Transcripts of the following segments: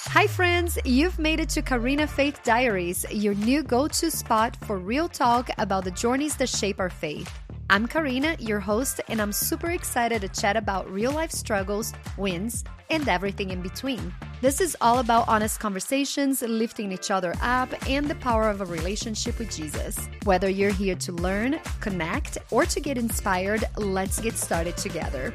Hi friends, you've made it to Karina Faith Diaries, your new go-to spot for real talk about the journeys that shape our faith. I'm Karina, your host, and I'm super excited to chat about real-life struggles, wins, and everything in between. This is all about honest conversations, lifting each other up, and the power of a relationship with Jesus. Whether you're here to learn, connect, or to get inspired, let's get started together.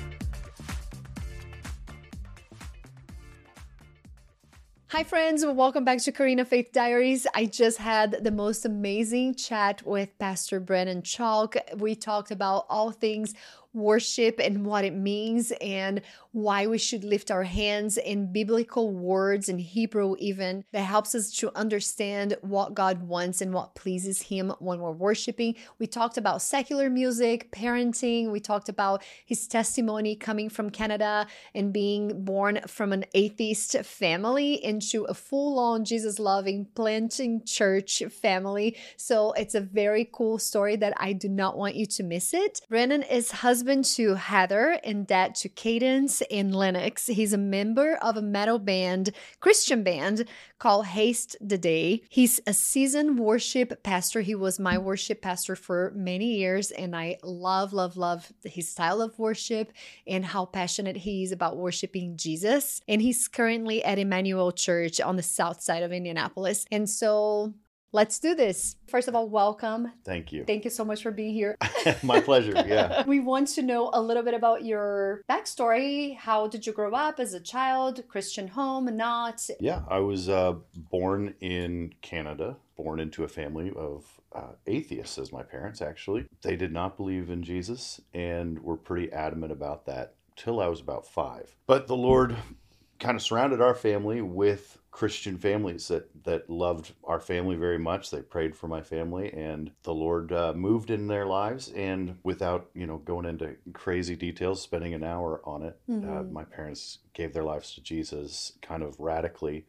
Hi friends, welcome back to Karina Faith Diaries. I just had the most amazing chat with Pastor Brennan Chalk. We talked about all things worship and what it means and why we should lift our hands in biblical words in Hebrew even that helps us to understand what God wants and what pleases him when we're worshiping. We talked about secular music, parenting. We talked about his testimony coming from Canada and being born from an atheist family into a full-on Jesus-loving planting church family. So it's a very cool story that I do not want you to miss it. Brennan is husband to Heather and dad to Cadence and Lennox. He's a member of a metal band, Christian band called Haste the Day. He's a seasoned worship pastor. He was my worship pastor for many years, and I love his style of worship and how passionate he is about worshiping Jesus. And he's currently at Emmanuel Church on the south side of Indianapolis. And so let's do this. First of all, welcome. Thank you. Thank you so much for being here. My pleasure, yeah. We want to know a little bit about your backstory. How did you grow up as a child? Christian home, not? Yeah, I was born in Canada, born into a family of atheists as my parents, actually. They did not believe in Jesus and were pretty adamant about that till I was about 5. But the Lord kind of surrounded our family with Christian families that loved our family very much. They prayed for my family, and the Lord moved in their lives. And without going into crazy details, spending an hour on it, my parents gave their lives to Jesus kind of radically,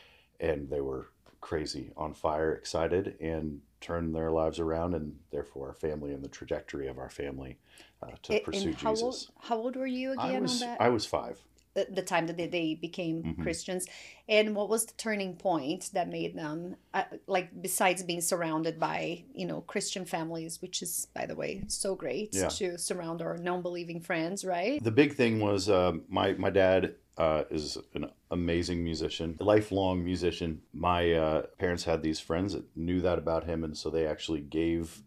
and they were crazy, on fire, excited, and turned their lives around, and therefore our family and the trajectory of our family to pursue Jesus. How old were you again on that? I was 5. The time that they became Christians. And what was the turning point that made them, besides being surrounded by, Christian families, which is, by the way, so great to surround our non-believing friends, right? The big thing was my dad is an amazing musician, a lifelong musician. My parents had these friends that knew that about him, and so they actually gave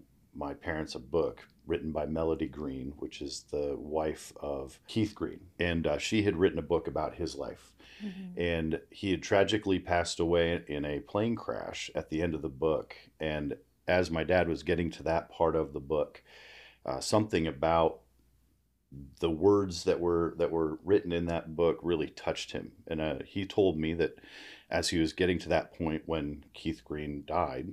my parents a book written by Melody Green, which is the wife of Keith Green. And she had written a book about his life. Mm-hmm. And he had tragically passed away in a plane crash at the end of the book. And as my dad was getting to that part of the book, something about the words that were written in that book really touched him. And he told me that as he was getting to that point when Keith Green died,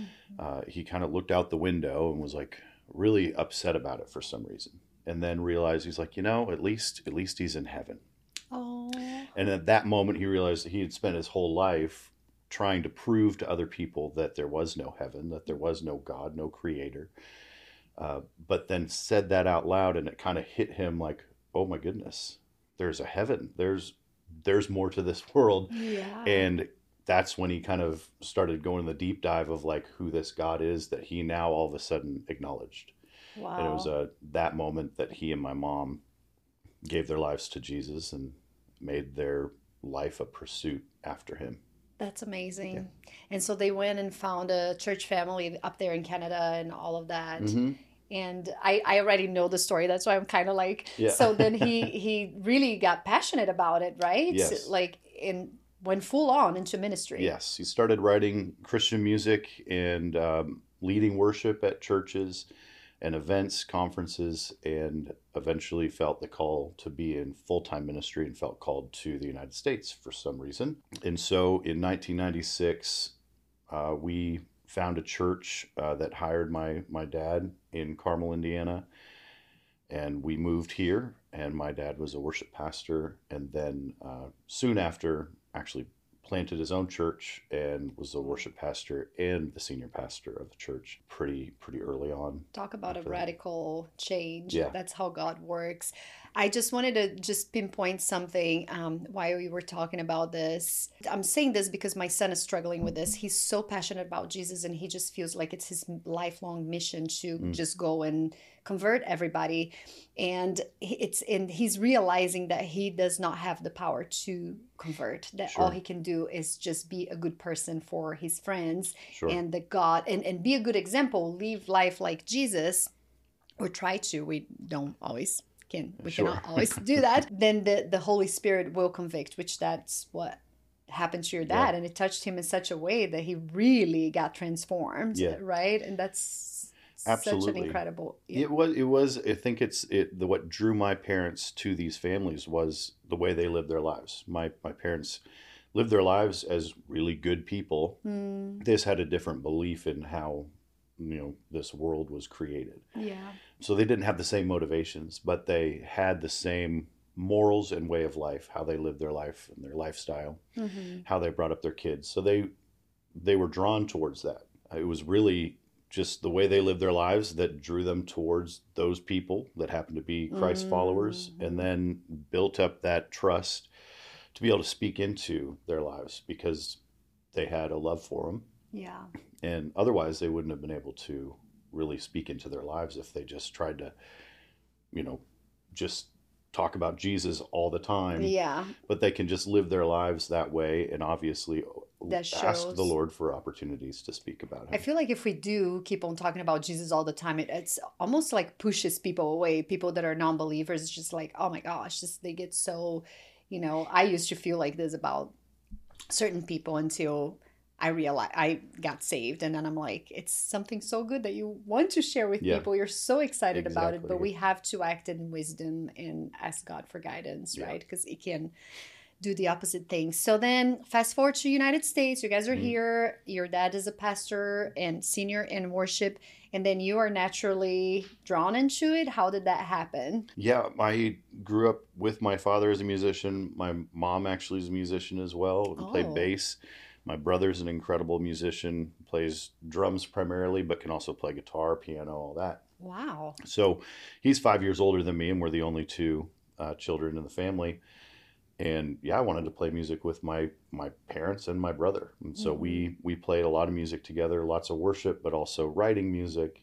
he kind of looked out the window and was like really upset about it for some reason, and then realized he's like, at least he's in heaven. Oh. And at that moment he realized that he had spent his whole life trying to prove to other people that there was no heaven, that there was no God, no creator, but then said that out loud, and it kind of hit him like, oh my goodness, there's a heaven, there's more to this world. Yeah. And that's when he kind of started going the deep dive of like who this God is that he now all of a sudden acknowledged. Wow. And it was that moment that he and my mom gave their lives to Jesus and made their life a pursuit after him. That's amazing. Yeah. And so they went and found a church family up there in Canada and all of that. Mm-hmm. And I already know the story. That's why I'm kind of like, yeah. So then he really got passionate about it, right? Yes. Went full on into ministry. Yes, he started writing Christian music and leading worship at churches and events, conferences, and eventually felt the call to be in full-time ministry and felt called to the United States for some reason. And so in 1996, we found a church that hired my dad in Carmel, Indiana, and we moved here, and my dad was a worship pastor, and then soon after actually planted his own church and was a worship pastor and the senior pastor of the church pretty early on. Talk about a radical change. Yeah. That's how God works. I just wanted to just pinpoint something while we were talking about this. I'm saying this because my son is struggling with this. He's so passionate about Jesus and he just feels like it's his lifelong mission to just go and convert everybody. And he's realizing that he does not have the power to convert, that all he can do is just be a good person for his friends and the God and be a good example, live life like Jesus, or try to. We don't always cannot always do that. Then the Holy Spirit will convict, which that's what happened to your dad. And it touched him in such a way that he really got transformed, right? And that's such an incredible. It was. I think what drew my parents to these families was the way they lived their lives. My parents lived their lives as really good people. They just had a different belief in how this world was created. Yeah. So they didn't have the same motivations, but they had the same morals and way of life, how they lived their life and their lifestyle, how they brought up their kids. So they were drawn towards that. It was really just the way they lived their lives that drew them towards those people that happened to be Christ followers, and then built up that trust to be able to speak into their lives because they had a love for them. Yeah. And otherwise they wouldn't have been able to really speak into their lives if they just tried to, just talk about Jesus all the time. Yeah. But they can just live their lives that way and obviously ask the Lord for opportunities to speak about him. I feel like if we do keep on talking about Jesus all the time, it's almost like pushes people away. People that are non-believers, just like, oh my gosh, they get so, I used to feel like this about certain people until I realized I got saved, and then I'm like, it's something so good that you want to share with people. You're so excited about it, but we have to act in wisdom and ask God for guidance, right? Because He can do the opposite thing. So then fast forward to United States, you guys are here. Your dad is a pastor and senior in worship, and then you are naturally drawn into it. How did that happen? Yeah, I grew up with my father as a musician. My mom actually is a musician as well and played bass. My brother's an incredible musician, plays drums primarily, but can also play guitar, piano, all that. Wow. So he's 5 years older than me, and we're the only two children in the family. And I wanted to play music with my parents and my brother. And so we played a lot of music together, lots of worship, but also writing music.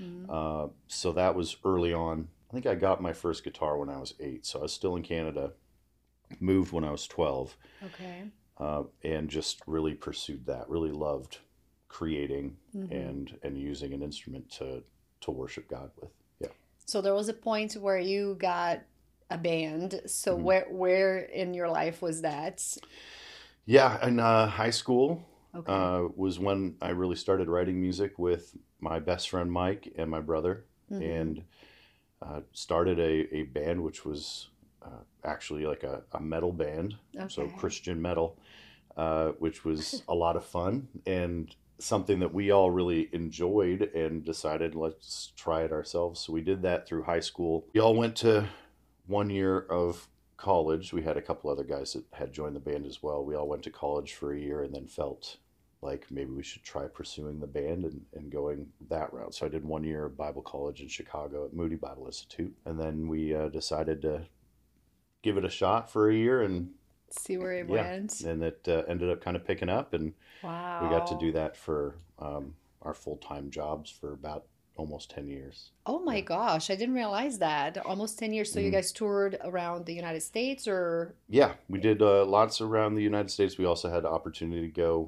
So that was early on. I think I got my first guitar when I was 8. So I was still in Canada, moved when I was 12. Okay. And just really pursued that, really loved creating and using an instrument to worship God with. Yeah. So there was a point where you got a band. So where in your life was that? Yeah, in high school was when I really started writing music with my best friend Mike and my brother, and started a band which was actually like a metal band, so Christian metal, which was a lot of fun and something that we all really enjoyed and decided let's try it ourselves. So we did that through high school. We all went to 1 year of college. We had a couple other guys that had joined the band as well. We all went to college for a year and then felt like maybe we should try pursuing the band and going that route. So I did 1 year of Bible college in Chicago at Moody Bible Institute. And then we decided to give it a shot for a year and see where it went. And it ended up kind of picking up, and we got to do that for our full-time jobs for about almost 10 years. Oh my gosh, I didn't realize that. Almost 10 years. So you guys toured around the United States, or? Yeah, we did lots around the United States. We also had the opportunity to go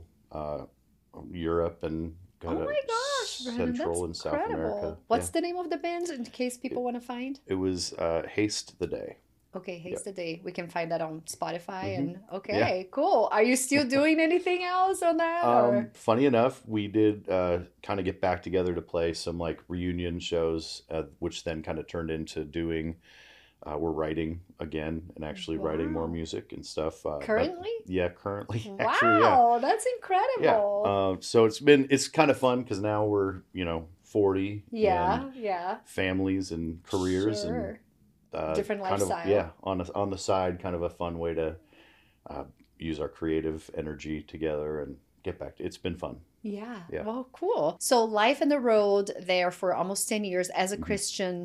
Europe and kind of Central and South America. What's the name of the band in case people want to find? It was Haste the Day. Okay, Haste the Day. We can find that on Spotify. And cool. Are you still doing anything else on that? Funny enough, we did kind of get back together to play some like reunion shows, which then kind of turned into doing. We're writing again and actually writing more music and stuff. Currently? Currently. Wow, actually, that's incredible. Yeah. So it's kind of fun because now we're 40. Yeah. Families and careers and. Different kind lifestyle. Of, on the side, kind of a fun way to use our creative energy together and get back to it's been fun. Yeah. Well, cool. So life in the road there for almost 10 years as a Christian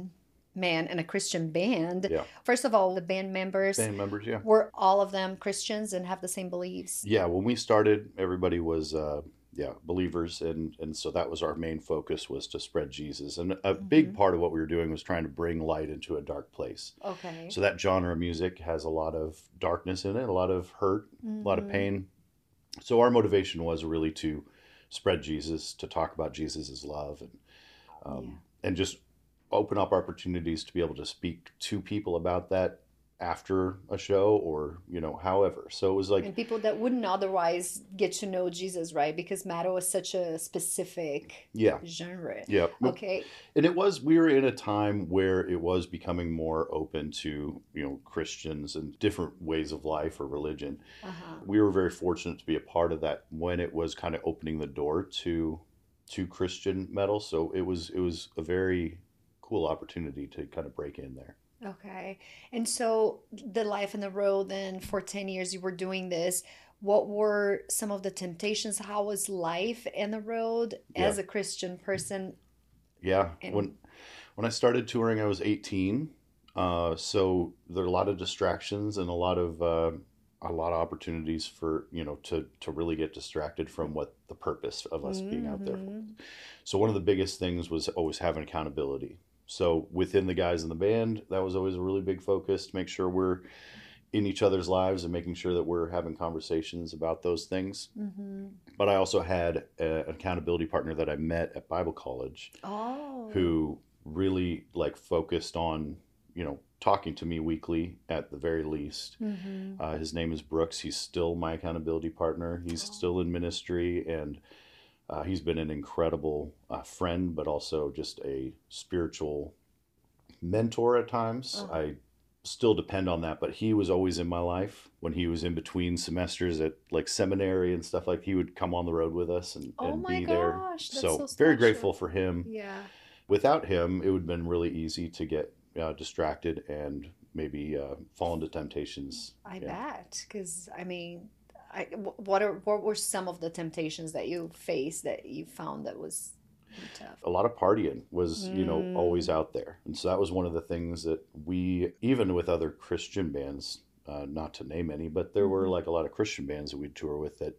man in a Christian band. Yeah. First of all, the band members, Yeah. were all of them Christians and have the same beliefs? Yeah, when we started, everybody was believers, and so that was our main focus, was to spread Jesus. And a big part of what we were doing was trying to bring light into a dark place. Okay. So that genre of music has a lot of darkness in it, a lot of hurt, a lot of pain. So our motivation was really to spread Jesus, to talk about Jesus' love, and just open up opportunities to be able to speak to people about that after a show, or however. So it was like, And people that wouldn't otherwise get to know Jesus, right? Because metal is such a specific genre. Yeah. Okay. And we were in a time where it was becoming more open to, Christians and different ways of life or religion. We were very fortunate to be a part of that when it was kind of opening the door to Christian metal. So it was a very cool opportunity to kind of break in there. Okay. And so the life on the road, then for 10 years you were doing this. What were some of the temptations? How was life in the road as a Christian person? Yeah. When I started touring, I was 18. So there are a lot of distractions and a lot of opportunities for, to really get distracted from what the purpose of us being out there for. So one of the biggest things was always having accountability. So within the guys in the band, that was always a really big focus, to make sure we're in each other's lives and making sure that we're having conversations about those things. But I also had an accountability partner that I met at Bible college who really focused on, talking to me weekly at the very least. His name is Brooks. He's still my accountability partner. He's still in ministry, and he's been an incredible friend, but also just a spiritual mentor at times. I still depend on that, but he was always in my life when he was in between semesters at seminary and stuff. He would come on the road with us and be there. So very grateful for him. Yeah. Without him, it would have been really easy to get distracted and maybe fall into temptations. I bet, because what were some of the temptations that you faced that you found that was tough? A lot of partying was, always out there. And so that was one of the things that we, even with other Christian bands, not to name any, but there were a lot of Christian bands that we'd tour with that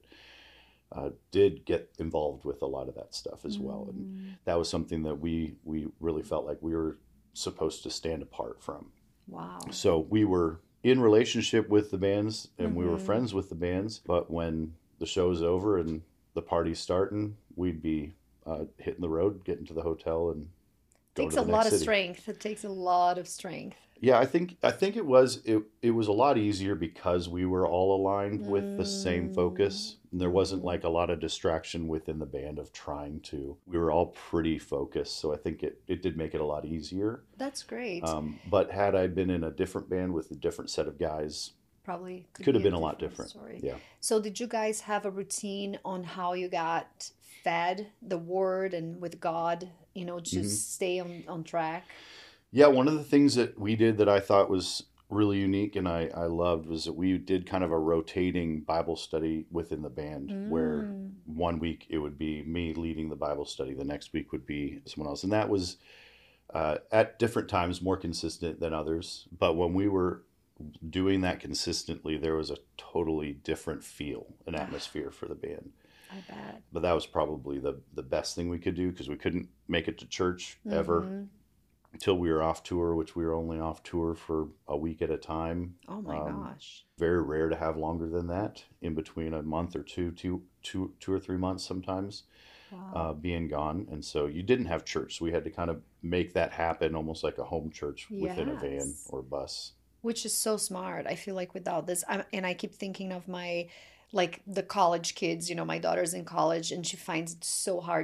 did get involved with a lot of that stuff as well. And that was something that we really felt like we were supposed to stand apart from. Wow. So we were in relationship with the bands, and we were friends with the bands, but when the show's over and the party's starting, we'd be hitting the road, getting to the hotel, and go takes to the a lot next of city. strength. It takes a lot of strength. Yeah, I think it was a lot easier because we were all aligned with the same focus. And there wasn't a lot of distraction within the band of trying to. We were all pretty focused, so I think it did make it a lot easier. That's great. But had I been in a different band with a different set of guys, probably could have been a lot different. Story. Yeah. So did you guys have a routine on how you got fed the word and with God? Just stay on track. Yeah, one of the things that we did that I thought was really unique and I loved was that we did kind of a rotating Bible study within the band, where one week it would be me leading the Bible study, the next week would be someone else. And that was at different times more consistent than others. But when we were doing that consistently, there was a totally different feel, an atmosphere for the band. I bet. But that was probably the best thing we could do, because we couldn't make it to church ever until we were off tour, which we were only off tour for a week at a time. Oh my gosh. Very rare to have longer than that, in between a month or two or 3 months sometimes. Wow. Being gone. And so you didn't have church. So we had to kind of make that happen almost like a home church within a van or bus. Which is so smart. I feel like without this, and I keep thinking of my, the college kids, my daughter's in college and she finds it so hard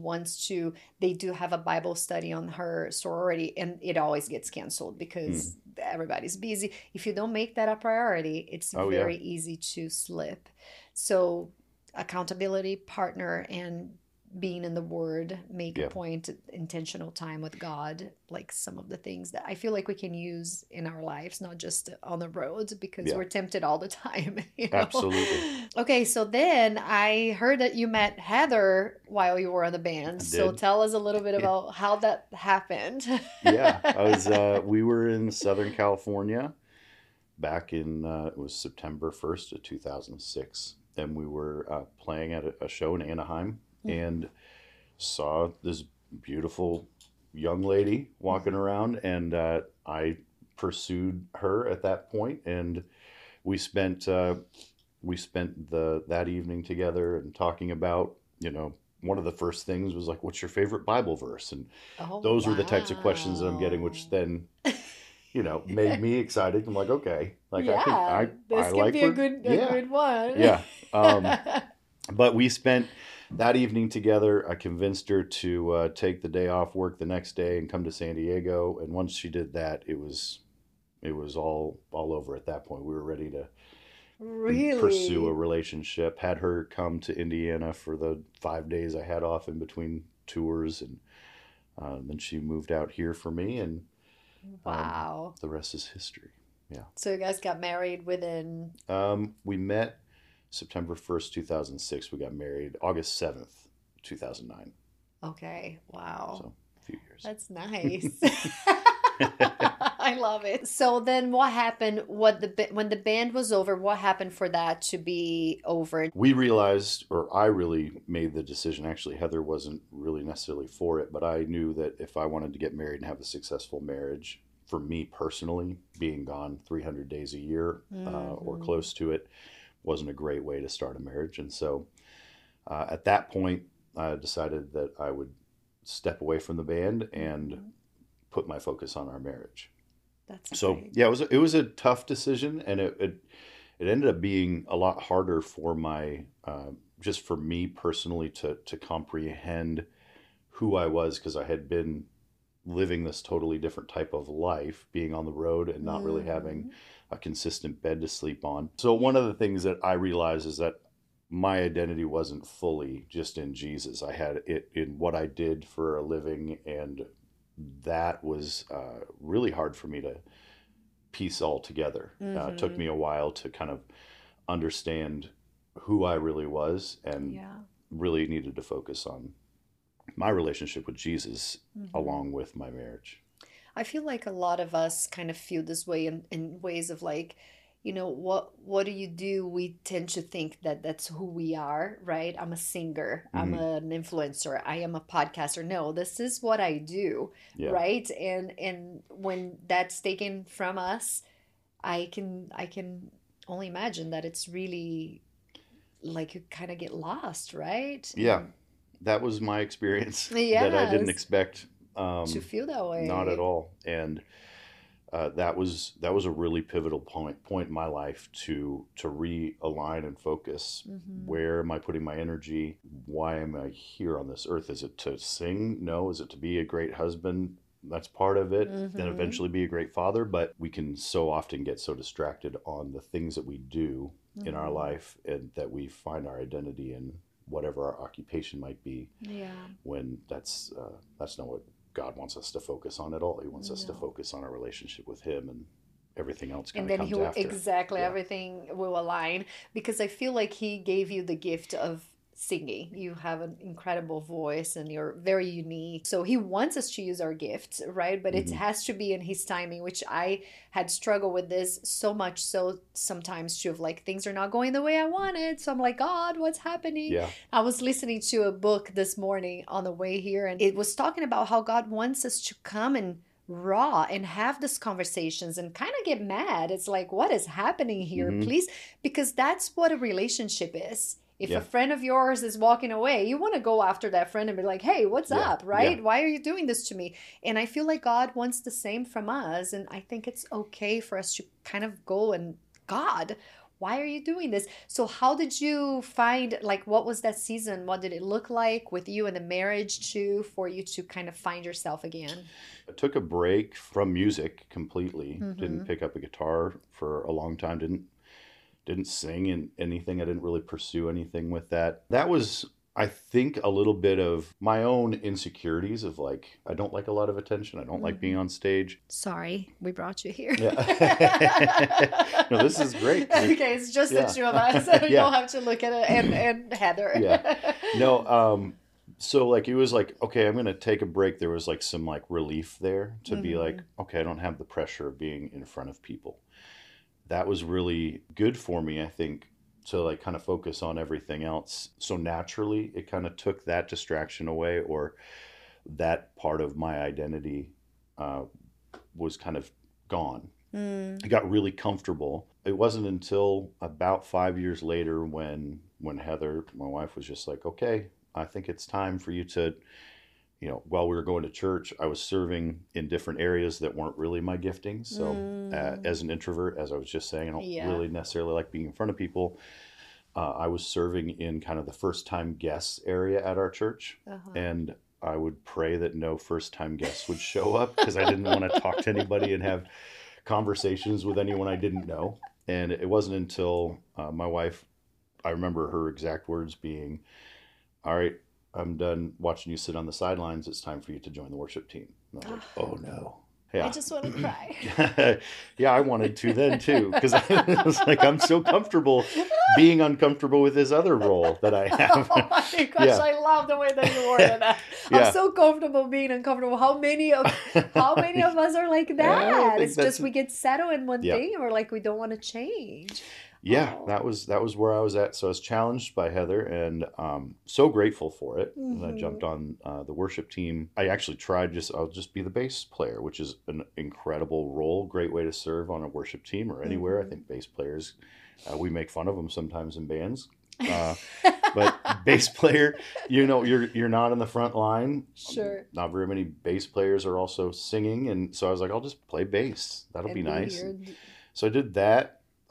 they do have a Bible study on her sorority and it always gets canceled because everybody's busy. If you don't make that a priority, it's very easy to slip. So accountability partner and being in the Word, make a Yeah. point, intentional time with God, like some of the things that I feel like we can use in our lives, not just on the road, because Yeah. we're tempted all the time, you know? Absolutely. Okay, so then I heard that you met Heather while you were on the band. I So did. tell us a little bit Yeah. about how that happened. Yeah. We were in Southern California back in, it was September 1st of 2006. And we were playing at a show in Anaheim and saw this beautiful young lady walking around. And I pursued her at that point, and we spent that evening together and talking about, one of the first things was like, what's your favorite Bible verse? And Oh, those were the types of questions that I'm getting, wow. which then, made me excited. I'm like, okay, like Yeah, I this could like be a where, yeah, good one. yeah. But we spent that evening together. I convinced her to take the day off work the next day and come to San Diego. And once she did that, it was all over at that point. We were ready to pursue a Really? relationship. Had her come to Indiana for the 5 days I had off in between tours, and then she moved out here for me, and Wow. the rest is history. Yeah. So you guys got married within, We met September 1st, 2006. We got married August 7th, 2009. okay, wow. So a few years. That's nice. I love it. So then what happened when the band was over, what happened for that to be over? We realized, or I really made the decision. Actually, Heather wasn't really necessarily for it, but I knew that if I wanted to get married and have a successful marriage, for me personally, being gone 300 days a year or close to it wasn't a great way to start a marriage. And so at that point, I decided that I would step away from the band and put my focus on our marriage. That's So great. yeah, it was a tough decision, and it ended up being a lot harder for my just for me personally to comprehend who I was, because I had been living this totally different type of life, being on the road and not really having a consistent bed to sleep on. So one of the things that I realized is that my identity wasn't fully just in Jesus. I had it in what I did for a living, and that was really hard for me to piece all together. It took me a while to kind of understand who I really was, and Yeah. really needed to focus on my relationship with Jesus along with my marriage. I feel like a lot of us kind of feel this way in ways of like, what do you do? We tend to think that that's who we are, right? I'm a singer, I'm Hmm. an influencer, I am a podcaster. No, this is what I do, Yeah. right? And when that's taken from us, I can only imagine that it's really like you kind of get lost, right? Yeah. That was my experience that I didn't Yes, expect. to feel that Not at way. all. And that was a really pivotal point in my life to realign and focus. Hmm. Where am I putting my energy? Why am I here on this earth? Is it to sing? No. Is it to be a great husband? That's part of it. Then Hmm. eventually be a great father. But we can so often get so distracted on the things that we do in our Hmm. life, and that we find our identity in whatever our occupation might be, Yeah. when that's not what God wants us to focus on at all. He wants us to No. focus on our relationship with Him, and everything else kind And of then he comes will after. exactly Yeah. everything will align because I feel like he gave you the gift of singing. You have an incredible voice and you're very unique. So he wants us to use our gifts, right? But it Hmm. has to be in his timing, which I had struggled with this so much so sometimes too of like things are not going the way I wanted. So I'm like, God, what's happening? Yeah. I was listening to a book this morning on the way here and it was talking about how God wants us to come and raw and have these conversations and kind of get mad. It's like, what is happening here, Hmm. please? Because that's what a relationship is. If a Yeah. friend of yours is walking away, you want to go after that friend and be like, hey, what's Yeah. up, Yeah. right? Why are you doing this to me? And I feel like God wants the same from us. And I think it's okay for us to kind of go and, God, why are you doing this? So, how did you find, like, what was that season? What did it look like with you and the marriage, too, for you to kind of find yourself again? I took a break from music completely. Didn't Mm-hmm. pick up a guitar for a long time. Didn't sing in anything. I didn't really pursue anything with that. That was I think a little bit of my own insecurities of like, I don't like a lot of attention. I don't like being on stage. Sorry, we brought you here. Yeah. No, this is great. Okay, it's just the two of us. You don't have to look at it and Heather. Yeah. No, so like it was like, okay, I'm gonna take a break. There was like some like relief there to be like, okay, I don't have the pressure of being in front of people. That was really good for me, I think, to like kind of focus on everything else. So naturally it kind of took that distraction away, or that part of my identity was kind of gone. I got really comfortable. It wasn't until about 5 years later when Heather, my wife, was just like, okay, I think it's time for you to, while we were going to church, I was serving in different areas that weren't really my gifting. So as an introvert, as I was just saying, I don't really necessarily like being in front of people. I was serving in kind of the first time guests area at our church. And I would pray that no first time guests would show up because I didn't want to talk to anybody and have conversations with anyone I didn't know. And it wasn't until my wife, I remember her exact words being, all right, I'm done watching you sit on the sidelines. It's time for you to join the worship team. And I was like, oh no. Yeah. I just want to cry. Yeah, I wanted to then too, because I was like, I'm so comfortable being uncomfortable with this other role that I have. Oh my gosh, I love the way that you worded that. I'm so comfortable being uncomfortable. How many of us are like that? It's just we get settled in one thing, and we're like, we don't want to change. Yeah, that was where I was at. So I was challenged by Heather, and so grateful for it. And I jumped on the worship team. I actually tried I'll just be the bass player, which is an incredible role, great way to serve on a worship team or anywhere. I think bass players, we make fun of them sometimes in bands. But bass player, you're not in the front line. Sure. Not very many bass players are also singing, and so I was like, I'll just play bass. That'll be nice. So I did that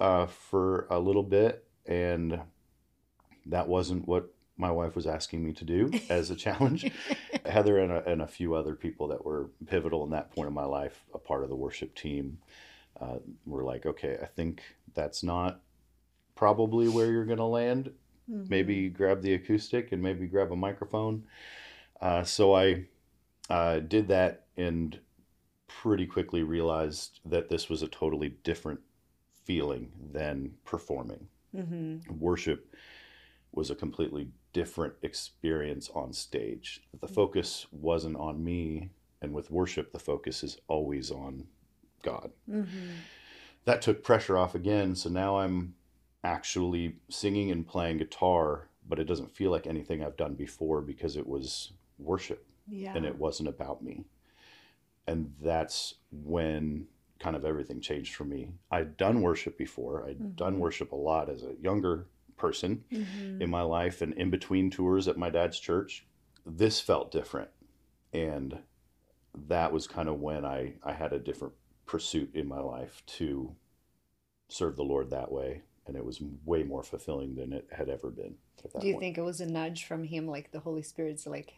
for a little bit, and that wasn't what my wife was asking me to do as a challenge. Heather and a few other people that were pivotal in that point of my life, a part of the worship team, were like, okay, I think that's not probably where you're going to land. Maybe grab the acoustic and maybe grab a microphone. So I did that and pretty quickly realized that this was a totally different feeling than performing. Worship was a completely different experience on stage. The focus wasn't on me, and with worship, the focus is always on God. That took pressure off again, so now I'm actually singing and playing guitar, but it doesn't feel like anything I've done before because it was worship, and it wasn't about me. And that's when kind of everything changed for me. I'd done worship before. I'd done worship a lot as a younger person in my life, and in between tours at my dad's church. This felt different. And that was kind of when I had a different pursuit in my life to serve the Lord that way. And it was way more fulfilling than it had ever been at that Do you point. think it was a nudge from him, like the Holy Spirit's like,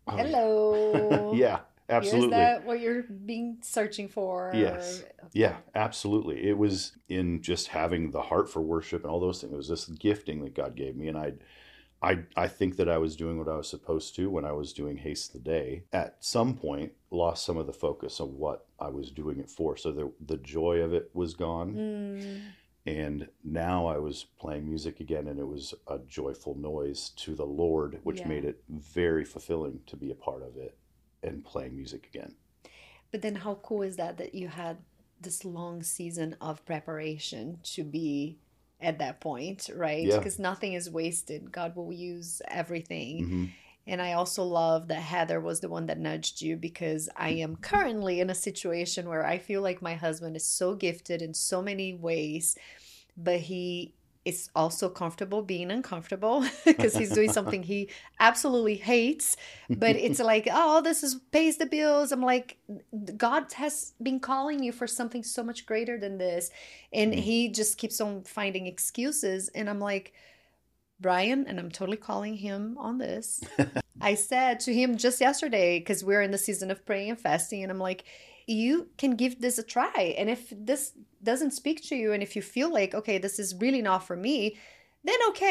hello? Yeah, absolutely. Is that what you're searching for? Yes. Yeah, absolutely. It was in just having the heart for worship and all those things. It was this gifting that God gave me. And I think that I was doing what I was supposed to when I was doing Haste the Day. At some point, lost some of the focus of what I was doing it for. So the joy of it was gone. And now I was playing music again, and it was a joyful noise to the Lord, which made it very fulfilling to be a part of it and playing music again. But then how cool is that you had this long season of preparation to be at that point, right? Because nothing is wasted. God will use everything. And I also love that Heather was the one that nudged you, because I am currently in a situation where I feel like my husband is so gifted in so many ways, but he is also comfortable being uncomfortable because he's doing something he absolutely hates. But it's like, oh, pays the bills. I'm like, God has been calling you for something so much greater than this. And he just keeps on finding excuses. And I'm like, Brian, and I'm totally calling him on this. I said to him just yesterday, because we're in the season of praying and fasting, and I'm like, you can give this a try. And if this doesn't speak to you, and if you feel like, okay, this is really not for me, then okay.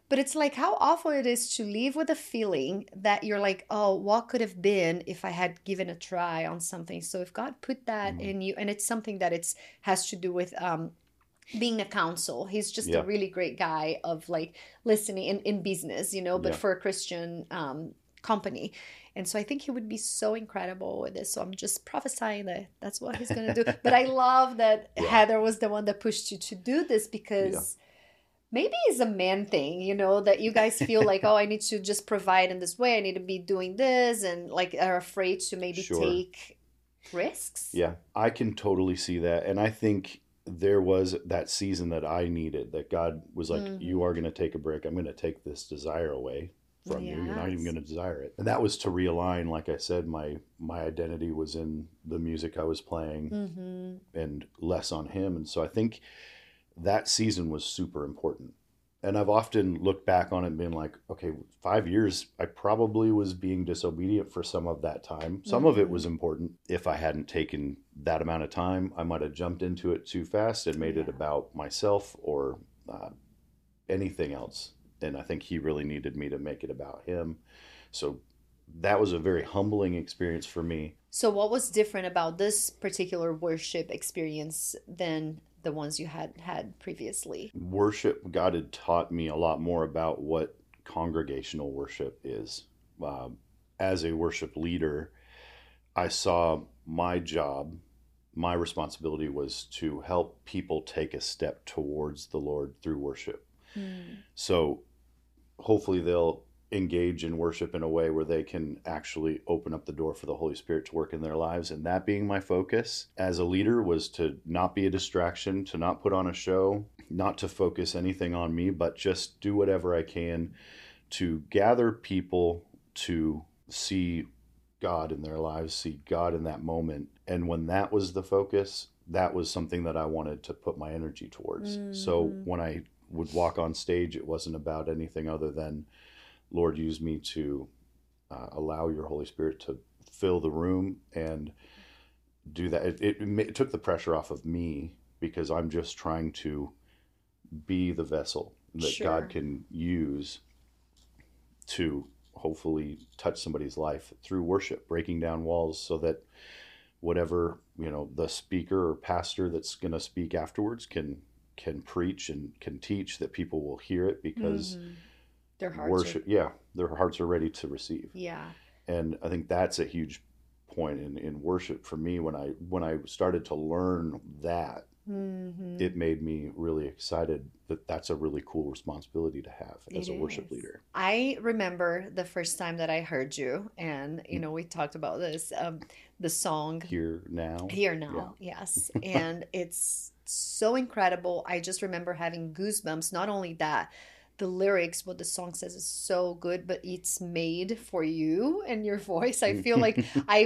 But it's like how awful it is to leave with a feeling that you're like, oh, what could have been if I had given a try on something. So if God put that Mhm. in you, and it's something that it's has to do with being a counsel. He's just a Yeah. really great guy of like listening in business, but Yeah. for a Christian company. And so I think he would be so incredible with this. So I'm just prophesying that that's what he's going to do. But I love that Yeah. Heather was the one that pushed you to do this Yeah. because maybe it's a man thing, that you guys feel like, oh, I need to just provide in this way. I need to be doing this and like are afraid to maybe Sure. take risks. Yeah. I can totally see that. And I think there was that season that I needed, that God was like, you Hmm. are going to take a break. I'm going to take this desire away from you. You're not even Yes. going to desire it. And that was to realign. Like I said, my identity was in the music I was playing Hmm. and less on him. And so I think that season was super important. And I've often looked back on it and been like, okay, 5 years, I probably was being disobedient for some of that time. Some of it Hmm. was important. If I hadn't taken that amount of time, I might have jumped into it too fast and made it Yeah. about myself or uh, anything else. And I think he really needed me to make it about him. So that was a very humbling experience for me. So, what was different about this particular worship experience than the ones you had had previously? Worship, God had taught me a lot more about what congregational worship is. Um, as a worship leader, I saw my job, my responsibility was to help people take a step towards the Lord through worship. Mm. So hopefully they'll engage in worship in a way where they can actually open up the door for the Holy Spirit to work in their lives. And that being my focus as a leader was to not be a distraction, to not put on a show, not to focus anything on me, but just do whatever I can to gather people to see God in their lives, see God in that moment. And when that was the focus, that was something that I wanted to put my energy towards. So Hmm. when I would walk on stage, it wasn't about anything other than, Lord, use me to allow your Holy Spirit to fill the room and do that. It took the pressure off of me because I'm just trying to be the vessel that God Sure. can use to hopefully touch somebody's life through worship, breaking down walls so that whatever, the speaker or pastor that's going to speak afterwards can preach and can teach, that people will hear it because Hmm. Their hearts are, worship, yeah, their hearts are ready to receive. yeah. And I think that's a huge point in worship for me. When I started to learn that, Hmm. it made me really excited that that's a really cool responsibility to have It as a worship is. leader. I remember the first time that I heard you, and we talked about this, the song Here now, Here yeah. Now, yes. And it's so incredible. I just remember having goosebumps. Not only that, the lyrics, what the song says is so good, but it's made for you and your voice. I feel like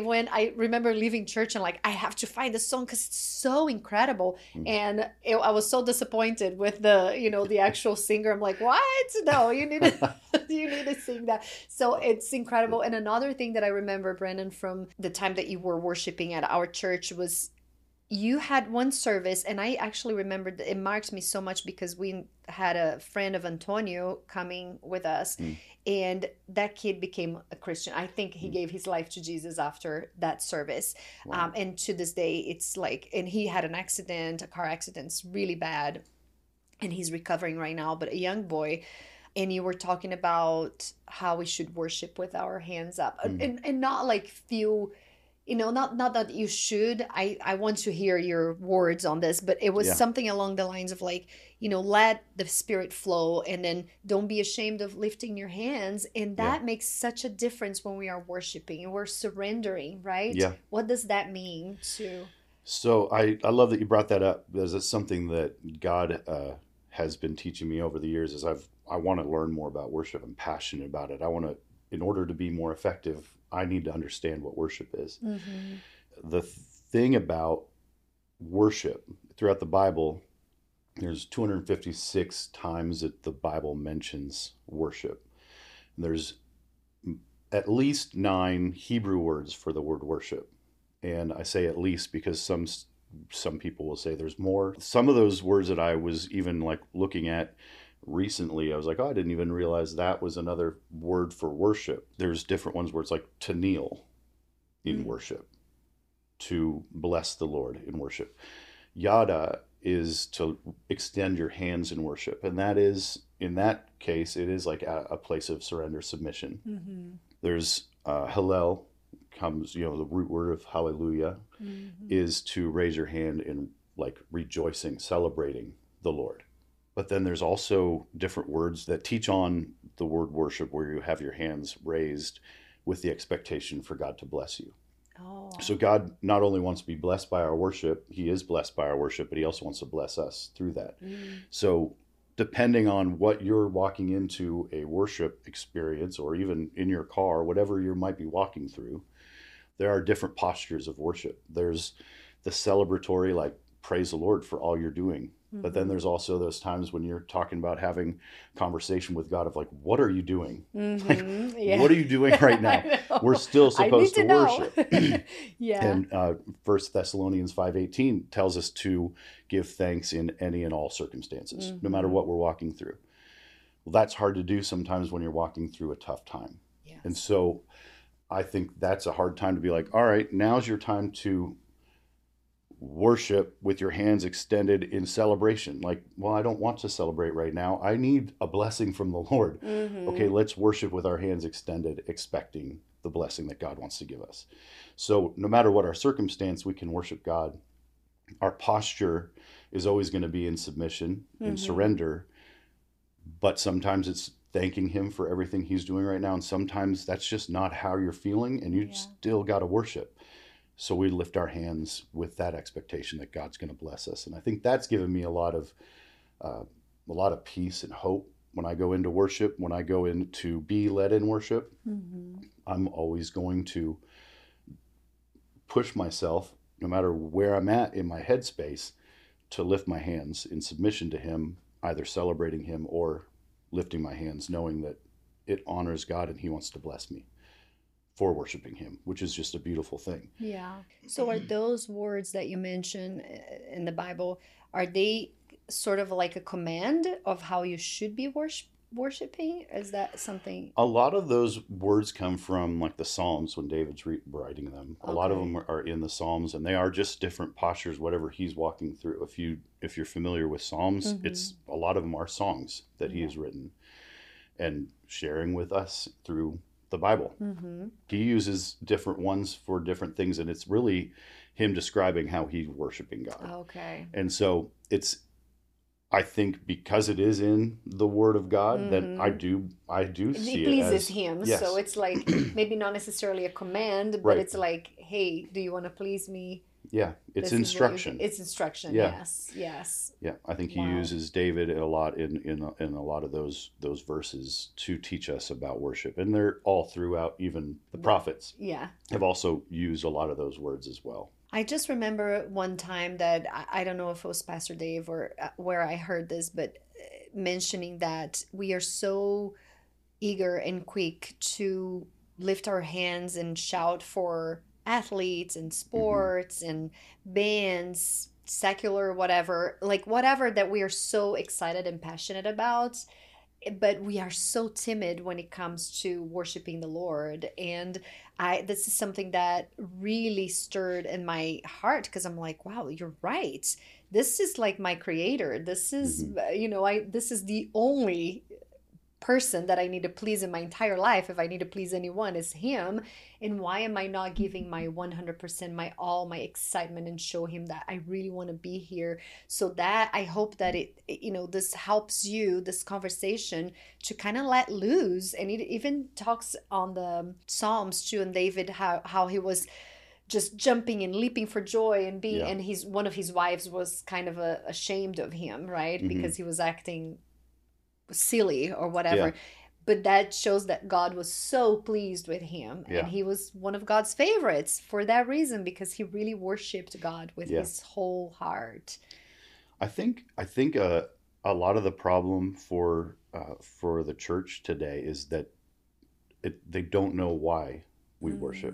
I remember leaving church and like, I have to find the song because it's so incredible. And I was so disappointed with the actual singer. I'm like, what? No, you need to, you need to sing that. So it's incredible. And another thing that I remember, Brennan, from the time that you were worshiping at our church was you had one service, and I actually remembered that it marked me so much because we had a friend of Antonio coming with us, and that kid became a Christian. I think he gave his life to Jesus after that service. Wow. And to this day, it's like, and he had an accident, a car accident, it's really bad, and he's recovering right now, but a young boy. And you were talking about how we should worship with our hands up, and not like feel, not that you should. I want to hear your words on this, but it was Yeah. something along the lines of like, let the spirit flow, and then don't be ashamed of lifting your hands. And Yeah. that makes such a difference when we are worshiping and we're surrendering, right? Yeah. What does that mean to? So I love that you brought that up because it's something that God has been teaching me over the years. As I want to learn more about worship. I'm passionate about it. I want to, in order to be more effective, I need to understand what worship is. Mm-hmm. The thing about worship throughout the Bible, there's 256 times that the Bible mentions worship. And there's at least 9 Hebrew words for the word worship. And I say at least because some people will say there's more. Some of those words that I was even like looking at recently, I was like, oh, I didn't even realize that was another word for worship. There's different ones where it's like to kneel in worship, to bless the Lord in worship. Yada is to extend your hands in worship. And that is, in that case, it is like a place of surrender, submission. Mm-hmm. There's Hallel, comes, the root word of hallelujah is to raise your hand in like rejoicing, celebrating the Lord. But then there's also different words that teach on the word worship where you have your hands raised with the expectation for God to bless you. Oh. So God not only wants to be blessed by our worship, he is blessed by our worship, but he also wants to bless us through that. So depending on what you're walking into a worship experience, or even in your car, whatever you might be walking through, there are different postures of worship. There's the celebratory, like praise the Lord for all you're doing. But then there's also those times when you're talking about having conversation with God of like, what are you doing? Like, what are you doing right now? We're still supposed to worship. Yeah. And 1 Thessalonians 5:18 tells us to give thanks in any and all circumstances, no matter what we're walking through. Well, that's hard to do sometimes when you're walking through a tough time. Yes. And so I think that's a hard time to be like, all right, now's your time to worship with your hands extended in celebration. Like, well, I don't want to celebrate right now. I need a blessing from the Lord. Okay, let's worship with our hands extended, expecting the blessing that God wants to give us. So no matter what our circumstance, we can worship God. Our posture is always going to be in submission, in surrender, but sometimes it's thanking him for everything he's doing right now. And sometimes that's just not how you're feeling, and you still got to worship. So we lift our hands with that expectation that God's going to bless us. And I think that's given me a lot of peace and hope when I go into worship, when I go in to be led in worship. I'm always going to push myself, no matter where I'm at in my headspace, to lift my hands in submission to him, either celebrating him or lifting my hands, knowing that it honors God and he wants to bless me for worshiping him, which is just a beautiful thing. Yeah. So are those words that you mentioned in the Bible, are they sort of like a command of how you should be worshiping? Is that something? A lot of those words come from like the Psalms when David's writing them. A lot of them are in the Psalms, and they are just different postures, whatever he's walking through. If you're familiar with Psalms, it's a lot of them are songs that he has written and sharing with us through the Bible. He uses different ones for different things, and it's really him describing how he's worshiping God. Okay. And so I think because it is in the Word of God, that I do see it pleases it as, him. yes. So it's like maybe not necessarily a command, but it's like, hey, do you want to please me? Yeah, it's instruction. It's instruction. Yeah. Yes. Yeah, I think he uses David a lot in a lot of those verses to teach us about worship, and they're all throughout. Even the prophets, have also used a lot of those words as well. I just remember one time that I don't know if it was Pastor Dave or where I heard this, but mentioning that we are so eager and quick to lift our hands and shout for athletes and sports and bands, secular, whatever that we are so excited and passionate about, but we are so timid when it comes to worshiping the Lord. And this is something that really stirred in my heart, because I'm like, wow, you're right. This is like my creator. This is, this is the only person that I need to please in my entire life. If I need to please anyone, is him. And why am I not giving my 100%, my all, my excitement, and show him that I really want to be here? So that I hope that this helps you, this conversation, to kind of let loose. And it even talks on the Psalms too, and David, how he was just jumping and leaping for joy and being, and one of his wives was kind of ashamed of him, right? Because he was acting silly or whatever, but that shows that God was so pleased with him, and he was one of God's favorites for that reason, because he really worshipped God with his whole heart. I think a lot of the problem for the church today is that they don't know why we worship,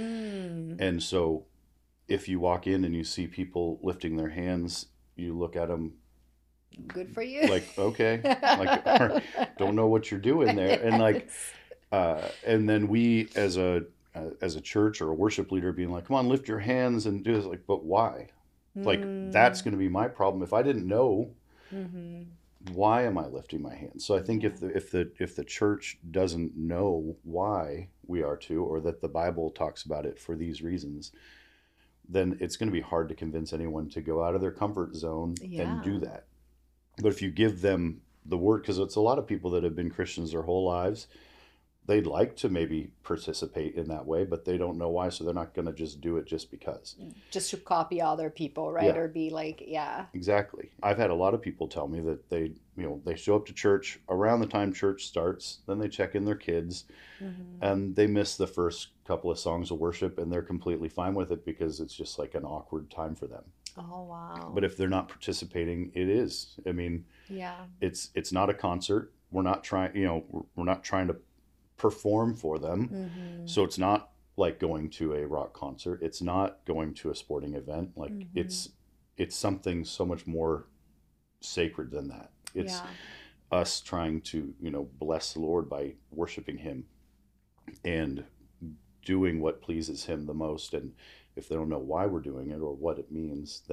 and so if you walk in and you see people lifting their hands, you look at them Good for you. Like, okay, like, don't know what you're doing there. And like, Yes. and then we as a church or a worship leader being like, come on, lift your hands and do this. Like, but why? Like, that's Mm. going to be my problem. If I didn't know, Mm-hmm. why am I lifting my hands? So I think Yeah. if the church doesn't know why we are to, or that the Bible talks about it for these reasons, then it's going to be hard to convince anyone to go out of their comfort zone and do Yeah. that. But if you give them the word, because it's a lot of people that have been Christians their whole lives, they'd like to maybe participate in that way, but they don't know why, so they're not going to just do it just because. Just to copy other people, right? Yeah, Or be like, yeah. exactly. I've had a lot of people tell me that they show up to church around the time church starts, then they check in their kids, Mm-hmm. and they miss the first couple of songs of worship, and they're completely fine with it because it's just like an awkward time for them. Oh, wow. But if they're not participating, it is. I mean, Yeah. it's not a concert. We're not trying, we're not trying to perform for them. Mm-hmm. So it's not like going to a rock concert. It's not going to a sporting event. Like, Mm-hmm. it's something so much more sacred than that. It's Yeah. us trying to, bless the Lord by worshiping him and doing what pleases him the most. And if they don't know why we're doing it or what it means,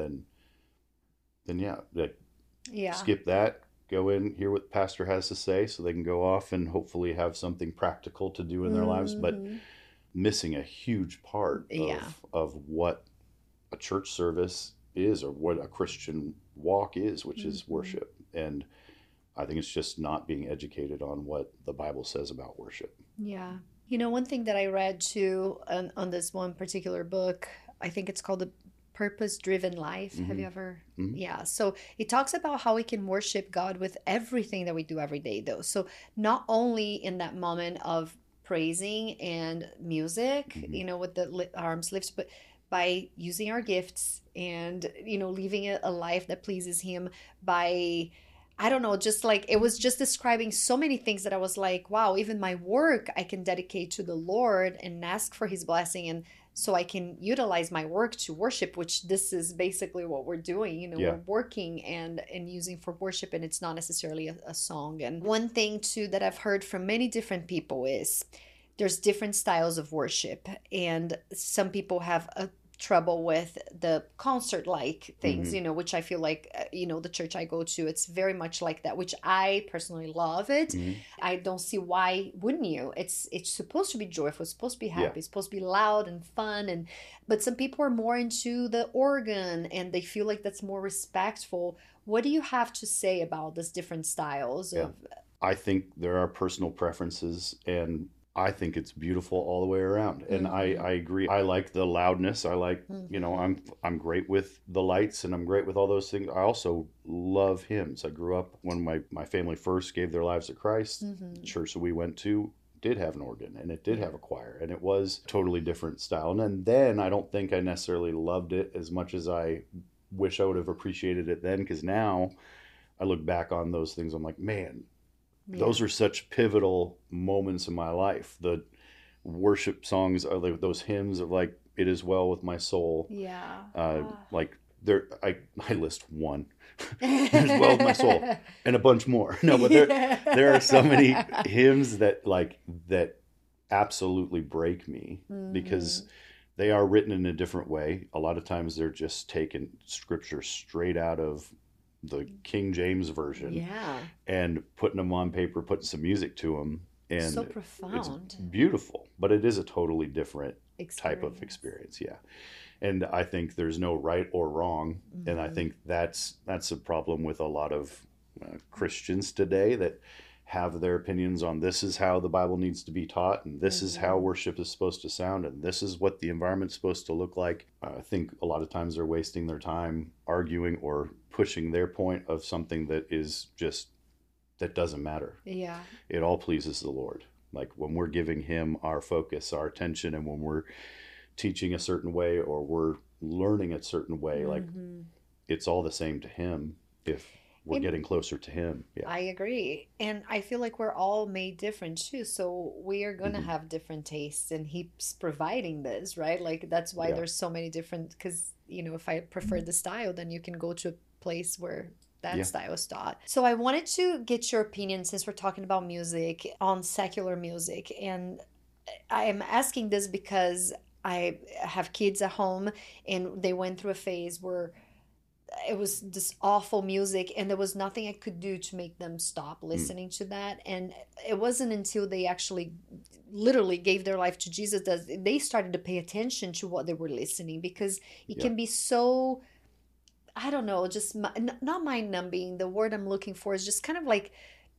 then yeah, like, Yeah. skip that, go in, hear what the pastor has to say so they can go off and hopefully have something practical to do in their lives. But Mm-hmm. missing a huge part Yeah. of what a church service is, or what a Christian walk is, which is Mm-hmm. worship. And I think it's just not being educated on what the Bible says about worship. Yeah. One thing that I read too on this one particular book, I think it's called The Purpose Driven Life. Have Hmm. you ever? Hmm. Yeah. So it talks about how we can worship God with everything that we do every day, though. So not only in that moment of praising and music, Hmm. with the arms lifted, but by using our gifts and, living a life that pleases Him by, I don't know, just like it was just describing so many things that I was like, wow, even my work I can dedicate to the Lord and ask for his blessing, and so I can utilize my work to worship, which this is basically what we're doing. Yeah. We're working and using for worship, and it's not necessarily a song. And one thing too that I've heard from many different people is there's different styles of worship, and some people have a trouble with the concert like things, Hmm. which I feel like, the church I go to, it's very much like that, which I personally love it. Hmm. I don't see why wouldn't you. It's supposed to be joyful, it's supposed to be Yeah. happy, it's supposed to be loud and fun, and but some people are more into the organ and they feel like that's more respectful. What do you have to say about these different styles Yeah. of? I think there are personal preferences, and I think it's beautiful all the way around. And Mm-hmm. I agree. I like the loudness. I like, Mm-hmm. I'm great with the lights, and I'm great with all those things. I also love hymns. I grew up when my family first gave their lives to Christ. The Mm-hmm. church that we went to did have an organ, and it did Yeah. have a choir, and it was totally different style. And then I don't think I necessarily loved it as much as I wish I would have appreciated it then, because now I look back on those things. I'm like, man, Yeah. those are such pivotal moments in my life. The worship songs are like those hymns of like, "It is well with my soul." Yeah. Like there, I list one. "It is well with my soul," and a bunch more. No, but there are so many hymns that absolutely break me because Mm-hmm. they are written in a different way. A lot of times they're just taking scripture straight out of the King James version Yeah. and putting them on paper, putting some music to them, So and it's profound beautiful. But it is a totally different type of experience. experience, yeah. And I think there's no right or wrong, and I Mm-hmm. think that's a problem with a lot of Christians today that have their opinions on this is how the Bible needs to be taught, and this is how Mm-hmm. worship is supposed to sound, and this is what the environment's supposed to look like. I think a lot of times they're wasting their time arguing or pushing their point of something that is just that doesn't matter. Yeah. It all pleases the Lord. Like when we're giving him our focus, our attention, and when we're teaching a certain way or we're learning a certain way, like Mm-hmm. it's all the same to him if we're And getting closer to him. Yeah. I agree. And I feel like we're all made different too. So we are going to Hmm. have different tastes, and he's providing this, right? Like that's why Yeah. there's so many different, because, if I prefer the style, then you can go to a place where that Yeah. style is taught. So I wanted to get your opinion, since we're talking about music, on secular music. And I am asking this because I have kids at home, and they went through a phase where it was this awful music, and there was nothing I could do to make them stop Mm. listening to that. And it wasn't until they actually literally gave their life to Jesus that they started to pay attention to what they were listening, because it Yeah. can be so, I don't know, just not mind numbing. The word I'm looking for is just kind of like,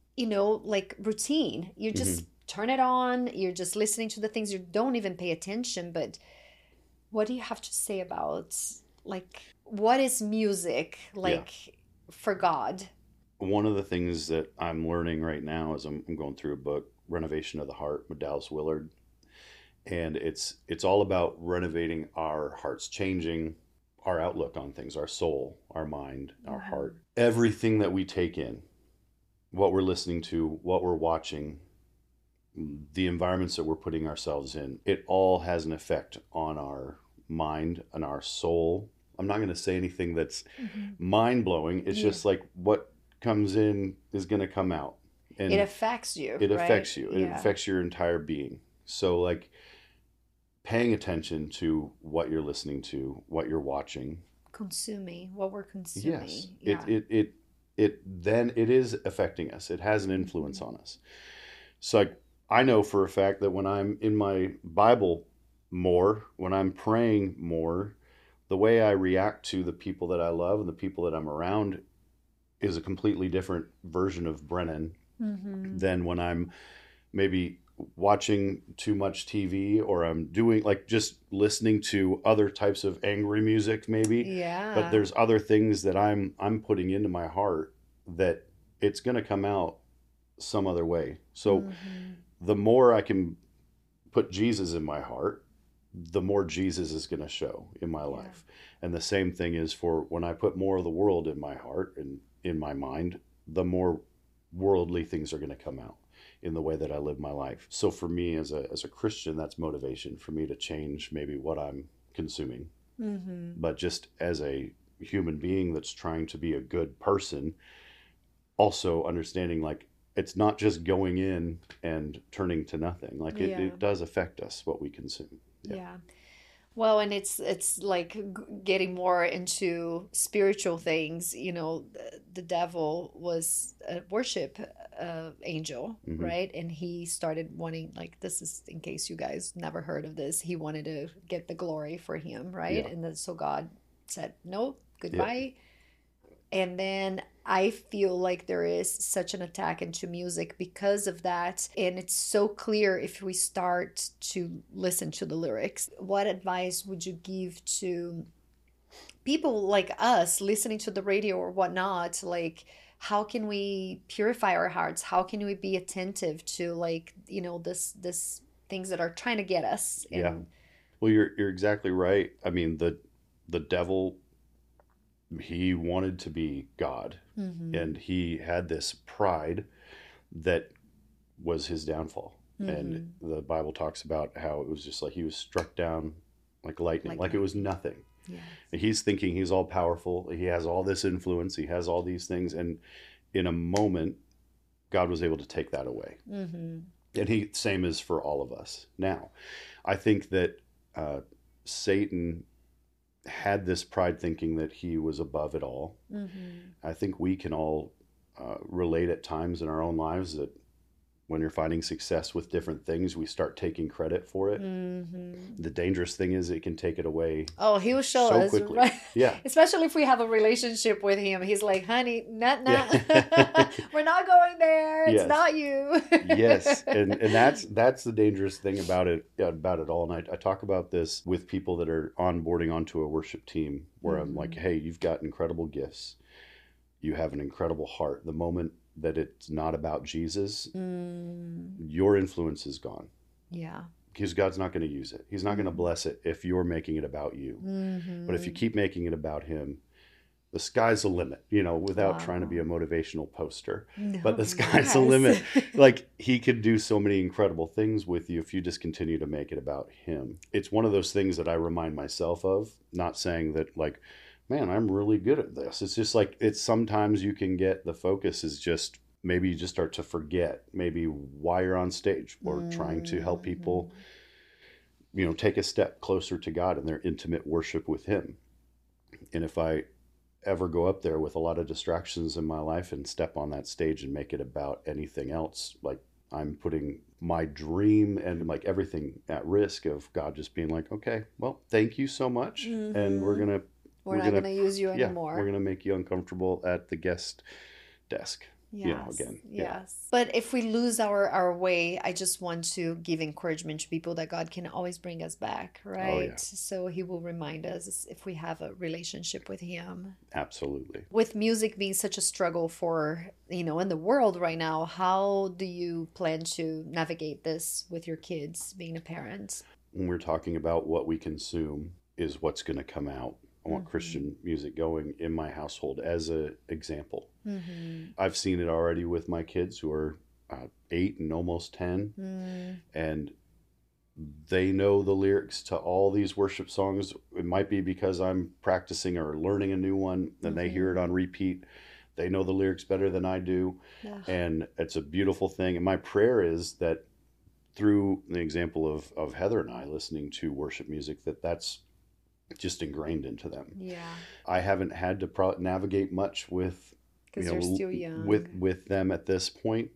like routine. You Hmm. just turn it on, you're just listening to the things, you don't even pay attention. But what do you have to say about, like, what is music Yeah. like for God? One of the things that I'm learning right now is I'm going through a book, Renovation of the Heart with Dallas Willard. And it's all about renovating our hearts, changing our outlook on things, our soul, our mind, our Mhm. heart. Everything that we take in, what we're listening to, what we're watching, the environments that we're putting ourselves in, it all has an effect on our mind and our soul. I'm not going to say anything that's Mhm. mind blowing. It's Yeah. just like what comes in is going to come out. It And affects you, it right? affects you, it Yeah. affects your entire being. So, like, paying attention to what you're listening to, what you're watching. Consuming what we're Yes, consuming. it Yeah. it it it then it is affecting us. It has an influence Mhm. on us. So, like, I know for a fact that when I'm in my Bible more, when I'm praying more, the way I react to the people that I love and the people that I'm around is a completely different version of Brennan Mhm. than when I'm maybe watching too much TV, or I'm doing, like, just listening to other types of angry music maybe. But Yeah. there's other things that I'm putting into my heart that it's going to come out some other way. So Mhm. the more I can put Jesus in my heart, the more Jesus is going to show in my Yeah. life. And the same thing is for when I put more of the world in my heart and in my mind, the more worldly things are going to come out in the way that I live my life. So for me as a Christian, that's motivation for me to change maybe what I'm consuming. Mhm. But just as a human being that's trying to be a good person, also understanding, like, it's not just going in and turning to nothing. Like, it, Yeah. it does affect us what we consume. Yeah. Yeah. Well, and it's like getting more into spiritual things. The devil was a worship angel, Hmm. right? And he started wanting, like, this is in case you guys never heard of this, he wanted to get the glory for him, right? Yeah. And then so God said, no, Yeah. goodbye. And then I feel like there is such an attack into music because of that. And it's so clear if we start to listen to the lyrics. What advice would you give to people like us listening to the radio or whatnot? Like, how can we purify our hearts? How can we be attentive to, like, this things that are trying to get us? Yeah. And Well, you're exactly right. I mean, the devil, he wanted to be God, mm-hmm, and he had this pride that was his downfall. And mm-hmm, the Bible talks about how it was just like he was struck down like lightning, like like it was lightning. nothing. Yes. And he's thinking he's all powerful, he has all this influence, he has all these things, and in a moment, God was able to take that away. Mm-hmm. And he, same as for all of us now. I think that Satan had this pride, thinking that he was above it all. Mm-hmm. I think we can all relate at times in our own lives that when you're finding success with different things, we start taking credit for it. Mm-hmm. The dangerous thing is it can take it away Oh, he will show so us, quickly. right? Yeah. Especially if we have a relationship with him. He's like, honey, not, Yeah. we're not going there. It's Yes. not you. Yes, and that's the dangerous thing about it all. And I talk about this with people that are onboarding onto a worship team, where I'm like, Mhm. hey, you've got incredible gifts, you have an incredible heart. The moment that it's not about Jesus, Mm, your influence is gone, yeah. because God's not going to use it. He's not going to Mhm. bless it if you're making it about you. But if you Mhm. keep making it about Him, the sky's the limit, without trying to be Wow. a motivational poster. But No, the sky's the yes. limit. Like, he could do so many incredible things with you if you just continue to make it about him. It's one of those things that I remind myself of, not saying that, like, man, I'm really good at this. It's just like, it's sometimes you can get the focus is just, maybe you just start to forget maybe why you're on stage or trying to help people, take a step closer to God in their intimate worship with Him. And if I ever go up there with a lot of distractions in my life and step on that stage and make it about anything else, like, I'm putting my dream and like everything at risk of God just being like, okay, well, thank you so much. And We're not gonna use you anymore. we're gonna make you uncomfortable at the guest desk. Yes. Again. Yes. But if we lose our way, I just want to give encouragement to people that God can always bring us back, right? Oh, yeah. So He will remind us if we have a relationship with Him. Absolutely. With music being such a struggle for, in the world right now, how do you plan to navigate this with your kids being a parent? When we're talking about what we consume is what's going to come out. I want Christian music going in my household as an example. I've seen it already with my kids who are 8 and almost 10. And they know the lyrics to all these worship songs. It might be because I'm practicing or learning a new one and they hear it on repeat. They know the lyrics better than I do. Yeah. And it's a beautiful thing. And my prayer is that through the example of Heather and I listening to worship music, that's just ingrained into them. Yeah. I haven't had to navigate much with, Because they're still young. with them at this point.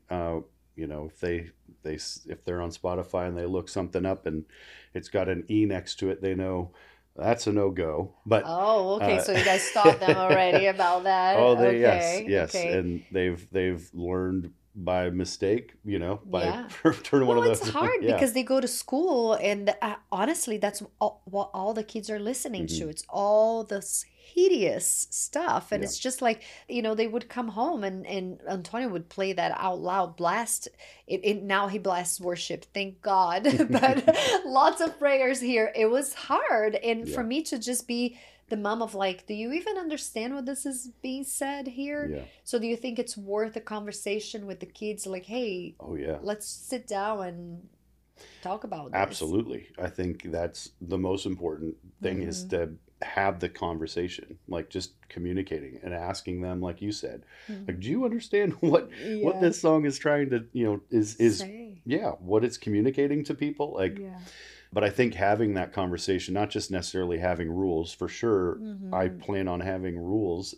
If they're on Spotify and they look something up and it's got an E next to it, they know that's a no-go. But okay, so you guys stopped them already about that. Yes, okay. and they've learned by mistake, by Yeah. turning one of those. It's hard Yeah. because they go to school and honestly, that's what all the kids are listening to. It's all this hideous stuff. And it's just like, they would come home and Antonio would play that out loud, blast it. Now he blasts worship, thank God. But lots of prayers here. It was hard. And for me to just be the mom of like, do you even understand what this is being said here? Yeah. So do you think it's worth a conversation with the kids? Like, hey, let's sit down and talk about this. Absolutely. I think that's the most important thing is to have the conversation, like just communicating and asking them, like you said, like, do you understand what this song is trying to, is say? What it's communicating to people? Like, but I think having that conversation, not just necessarily having rules, for sure. I plan on having rules,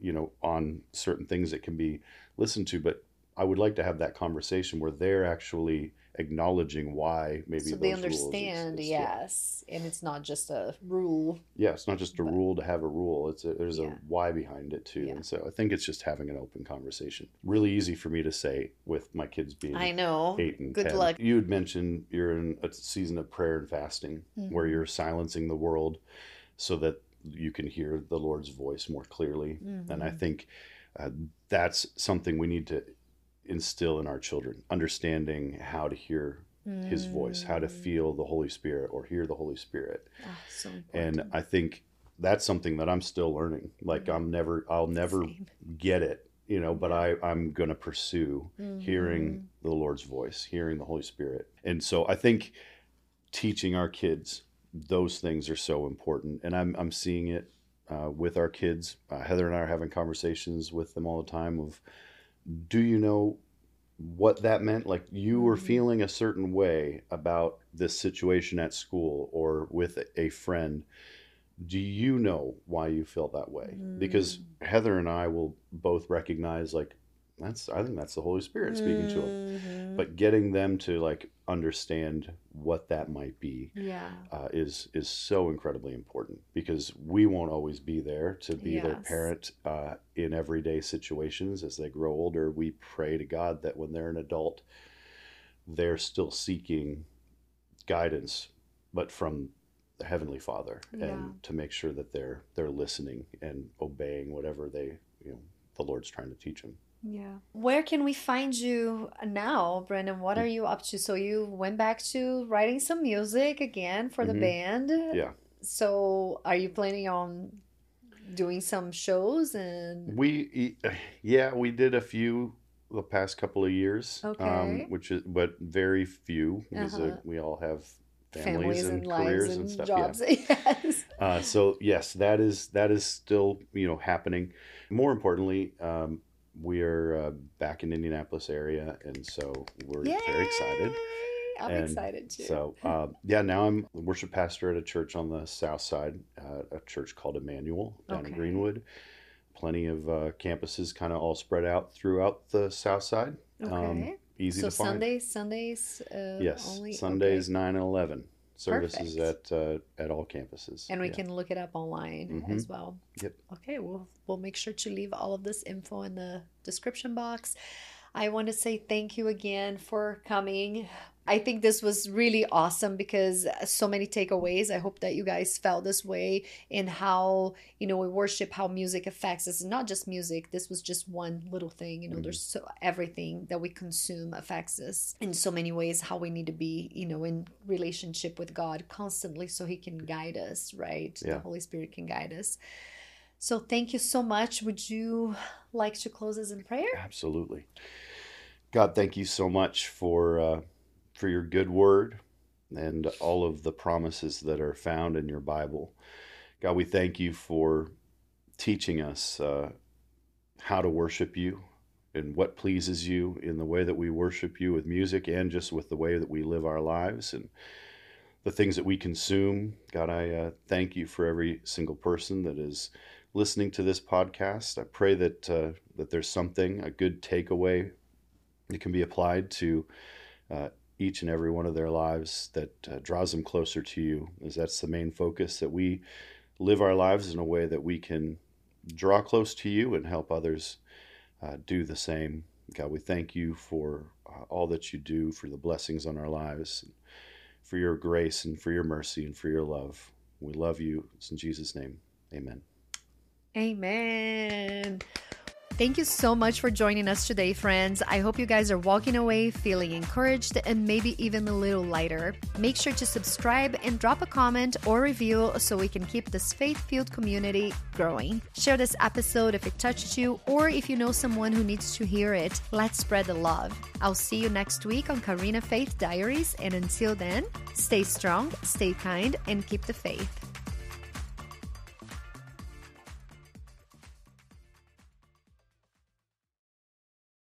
on certain things that can be listened to, but I would like to have that conversation where they're actually acknowledging why maybe so those they understand, rules yes, and it's not just a rule. Yeah, it's not just a rule to have a rule. There's a why behind it too, and so I think it's just having an open conversation. Really easy for me to say with my kids being 8 and 10. Good luck. You had mentioned you're in a season of prayer and fasting where you're silencing the world so that you can hear the Lord's voice more clearly, and I think that's something we need to instill in our children, understanding how to hear His voice, how to feel the Holy Spirit or hear the Holy Spirit. So and I think that's something that I'm still learning. Like I'll never get it, but I'm going to pursue hearing the Lord's voice, hearing the Holy Spirit. And so I think teaching our kids those things are so important. And I'm seeing it with our kids. Heather and I are having conversations with them all the time of, do you know what that meant? Like you were feeling a certain way about this situation at school or with a friend. Do you know why you felt that way? Because Heather and I will both recognize like, I think that's the Holy Spirit speaking to them. But getting them to like understand what that might be is so incredibly important, because we won't always be there to be their parent in everyday situations. As they grow older, we pray to God that when they're an adult, they're still seeking guidance, but from the Heavenly Father, and to make sure that they're listening and obeying whatever the Lord's trying to teach them. Yeah. Where can we find you now, Brendan? What are you up to? So you went back to writing some music again for the band. Yeah. So are you planning on doing some shows? And we did a few the past couple of years. Okay. But very few, because we all have families and careers and stuff. Jobs. Yes. So yes, that is still happening. More importantly, we are back in Indianapolis area, and so we're Yay! very excited. I'm And excited too. so, yeah, now I'm the worship pastor at a church on the south side, a church called Emmanuel down in Okay. Greenwood. Plenty of campuses kind of all spread out throughout the south side. Okay. Easy So to find. Sundays Yes, only. Sundays Okay. 9 and 11 services Perfect. at all campuses. And we Yeah. can look it up online Mm-hmm. as well. Yep. Okay, we'll make sure to leave all of this info in the description box. I want to say thank you again for coming. I think this was really awesome because so many takeaways. I hope that you guys felt this way in how, we worship, how music affects us. Not just music. This was just one little thing. Mm-hmm. There's so everything that we consume affects us in so many ways, how we need to be, in relationship with God constantly so he can guide us, right? Yeah. The Holy Spirit can guide us. So thank you so much. Would you like to close us in prayer? Absolutely. God, thank you so much for your good word and all of the promises that are found in your Bible. God, we thank you for teaching us how to worship you and what pleases you in the way that we worship you with music and just with the way that we live our lives and the things that we consume. God, I thank you for every single person that is listening to this podcast. I pray that that there's something, a good takeaway that can be applied to each and every one of their lives that draws them closer to you, as that's the main focus, that we live our lives in a way that we can draw close to you and help others do the same. God, we thank you for all that you do, for the blessings on our lives, for your grace and for your mercy and for your love. We love you. It's in Jesus' name. Amen. Amen. Thank you so much for joining us today, friends. I hope you guys are walking away feeling encouraged and maybe even a little lighter. Make sure to subscribe and drop a comment or review so we can keep this faith-filled community growing. Share this episode if it touched you or if you know someone who needs to hear it. Let's spread the love. I'll see you next week on Karina Faith Diaries, and until then, stay strong, stay kind, and keep the faith.